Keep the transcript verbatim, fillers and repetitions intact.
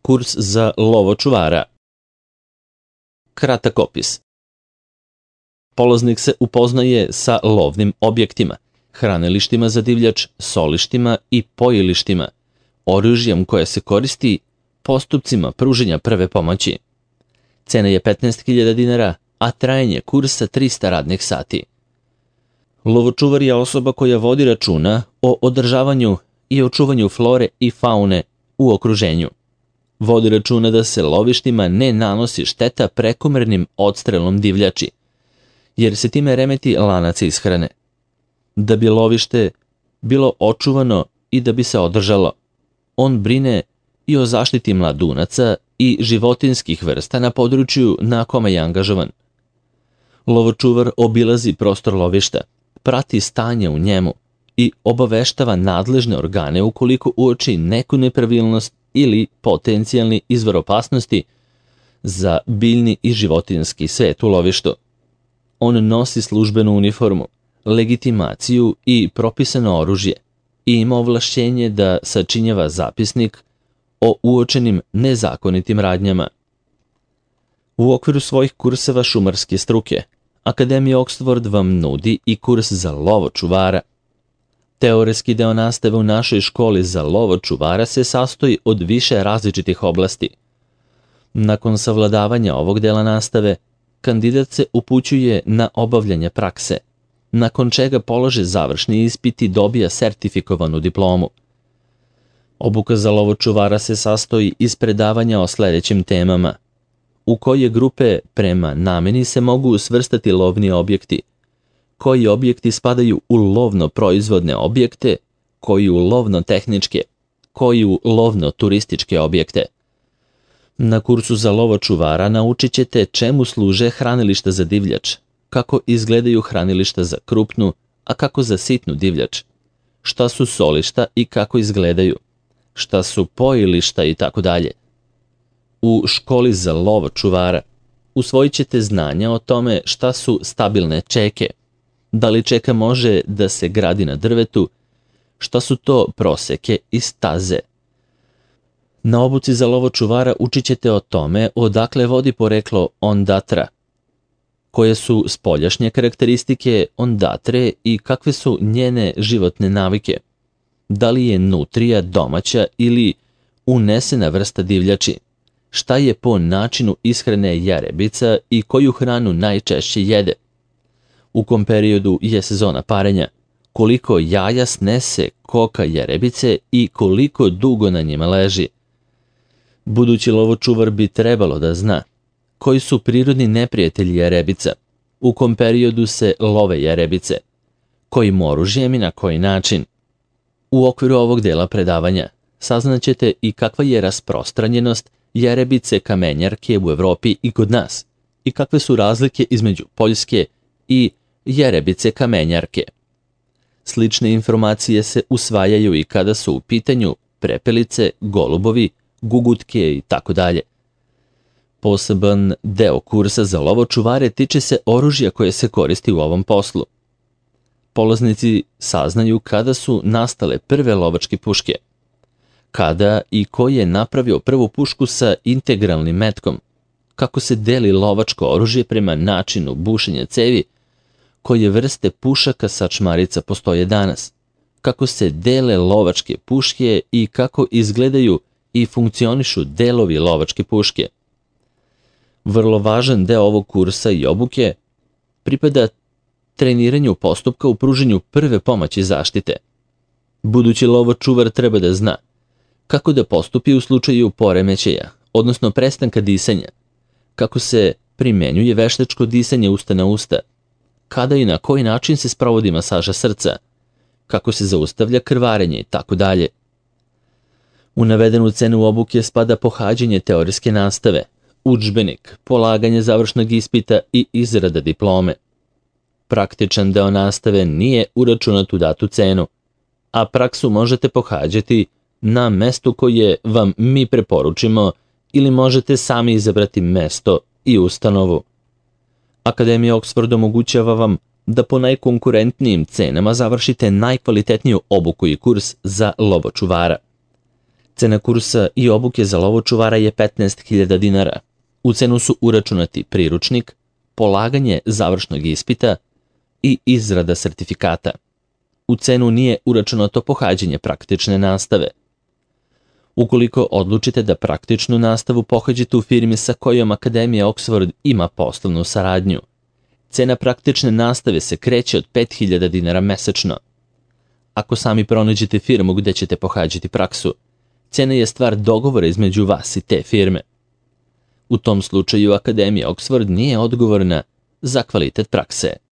Kurs za lovočuvara. Kratak opis. Polaznik se upoznaje sa lovnim objektima, hranilištima za divljač, solištima i pojilištima, oružjem koje se koristi, postupcima pruženja prve pomoći. Cena je petnaest hiljada dinara, a trajanje kursa trista radnih sati. Lovočuvar je osoba koja vodi računa o održavanju i očuvanju flore i faune u okruženju. Vodi računa da se lovištima ne nanosi šteta prekomernim odstrelom divljači, jer se time remeti lanac ishrane. Da bi lovište bilo očuvano i da bi se održalo, on brine i o zaštiti mladunaca i životinskih vrsta na području na kome je angažovan. Lovočuvar obilazi prostor lovišta, prati stanje u njemu i obaveštava nadležne organe ukoliko uoči neku nepravilnost ili potencijalni izvor opasnosti za biljni i životinjski svet u lovištu. On nosi službenu uniformu, legitimaciju i propisano oružje i ima ovlašćenje da sačinjava zapisnik o uočenim nezakonitim radnjama. U okviru svojih kurseva šumarske struke, Akademija Oxford vam nudi i kurs za lovočuvara. Teoretski deo nastave u našoj školi za lovočuvara se sastoji od više različitih oblasti. Nakon savladavanja ovog dela nastave, kandidat se upućuje na obavljanje prakse, nakon čega polaže završni ispit i dobija sertifikovanu diplomu. Obuka za lovočuvara se sastoji iz predavanja o sledećim temama, u koje grupe prema nameni se mogu svrstati lovni objekti, koji objekti spadaju u lovno-proizvodne objekte, koji u lovno-tehničke, koji u lovno-turističke objekte. Na kursu za lovočuvara naučit ćete čemu služe hranilišta za divljač, kako izgledaju hranilišta za krupnu, a kako za sitnu divljač, šta su solišta i kako izgledaju, šta su pojilišta i tako dalje. U školi za lovočuvara usvojit ćete znanja o tome šta su stabilne čeke, da li čeka može da se gradi na drvetu, šta su to proseke i staze. Na obuci za lovočuvara učit ćete o tome odakle vodi poreklo ondatra, koje su spoljašnje karakteristike ondatre i kakve su njene životne navike, da li je nutrija domaća ili unesena vrsta divljači, šta je po načinu ishrane jarebica i koju hranu najčešće jede, u kom periodu je sezona parenja, koliko jaja snese koka jarebice i koliko dugo na njima leži. Budući lovočuvar bi trebalo da zna koji su prirodni neprijatelji jarebica, u kom periodu se love jarebice, kojim oružjem i na koji način. U okviru ovog dela predavanja saznaćete i kakva je rasprostranjenost jarebice kamenjarke u Evropi i kod nas, i kakve su razlike između poljske i jarebice kamenjarke. Slične informacije se usvajaju i kada su u pitanju prepelice, golubovi, gugutke i tako dalje. Poseban deo kursa za lovočuvare tiče se oružja koje se koristi u ovom poslu. Polaznici saznaju kada su nastale prve lovačke puške, kada i ko je napravio prvu pušku sa integralnim metkom, kako se deli lovačko oružje prema načinu bušenja cevi, koje vrste pušaka sačmarica postoje danas, kako se dele lovačke puške i kako izgledaju i funkcionišu delovi lovačke puške. Vrlo važan deo ovog kursa i obuke pripada treniranju postupka u pruženju prve pomoći zaštite. Budući lovočuvar treba da zna kako da postupi u slučaju poremećaja, odnosno prestanka disanja, kako se primenjuje veštačko disanje usta na usta, kada i na koji način se sprovodi masaža srca, kako se zaustavlja krvarenje i tako dalje. U navedenu cenu obuke spada pohađanje teorijske nastave, udžbenik, polaganje završnog ispita i izrada diplome. Praktičan deo nastave nije uračunat u datu cenu, a praksu možete pohađati na mestu koje vam mi preporučimo ili možete sami izabrati mesto i ustanovu. Akademija Oxford omogućava vam da po najkonkurentnijim cenama završite najkvalitetniju obuku i kurs za lovočuvara. Cena kursa i obuke za lovočuvara je petnaest hiljada dinara. U cenu su uračunati priručnik, polaganje završnog ispita i izrada sertifikata. U cenu nije uračunato pohađanje praktične nastave. Ukoliko odlučite da praktičnu nastavu pohađate u firmi sa kojom Akademija Oxford ima poslovnu saradnju, cena praktične nastave se kreće od pet hiljada dinara mesečno. Ako sami pronađete firmu gde ćete pohađati praksu, cena je stvar dogovora između vas i te firme. U tom slučaju Akademija Oxford nije odgovorna za kvalitet prakse.